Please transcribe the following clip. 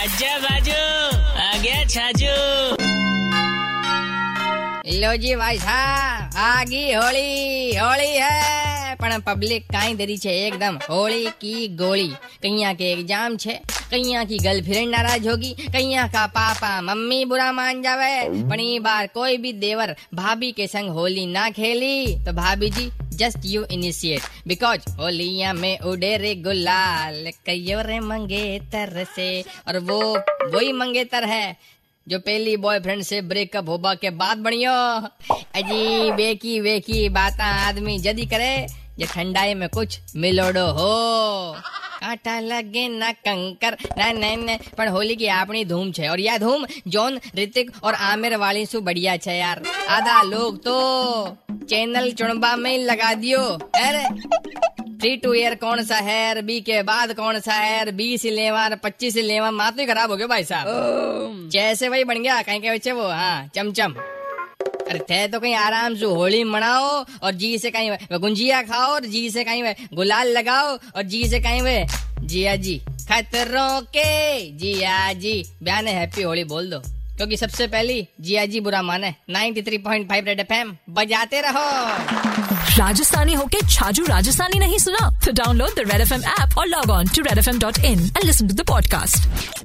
अच्छा बाजू आ गया छाजू। लो जी भाई साहब, आगी होली है પણ પબ્લિક કાંઈ દરી છે એકદમ હોળી की गोली। कईया के एग्जाम छे, कईया की गर्लफ्रेंड नाराज होगी, कईया का पापा मम्मी बुरा मान जावे। पण ई बार कोई भी देवर भाभी के संग होली ना खेली तो भाभी जी जस्ट यू इनिशिएट, बिकॉज होलिया में उड़े रे गुलाल कयो रे मंगेतर से। और वो वही मंगेतर है जो पहली बॉयफ्रेंड से ब्रेकअप होबा के बाद बनियो। अजी बेकी बात आदमी जदी करे जे ठंडाई में कुछ मिलोडो हो। कांटा लगे ना कंकर ना पण होली की आपनी धूम छे, और यह धूम जॉन ऋतिक और आमिर वाली सु बढ़िया छे यार। आधा लोग तो चैनल चुनबा में लगा दियो। अरे 3 to ईयर कौन सा है, बी के बाद कौन सा है, 20 लेवा 25 लेवा, माथ ही खराब हो गया भाई साहब। जैसे वही बन गया कहीं के बच्चे वो, हाँ चमचम। अरे थे तो कहीं आराम से होली मनाओ और जी से कहीं गुंजिया खाओ और जी से कहीं गुलाल लगाओ और जी से कहीं वे जिया जी खतरों के जिया जी बयान हैप्पी होली बोल दो, क्योंकि सबसे पहली जिया जी बुरा माने। 93.5 रेड एफएम बजाते रहो। राजस्थानी होके छाजू राजस्थानी नहीं सुना तो download the Red FM app और log on to redfm.in and listen to the podcast.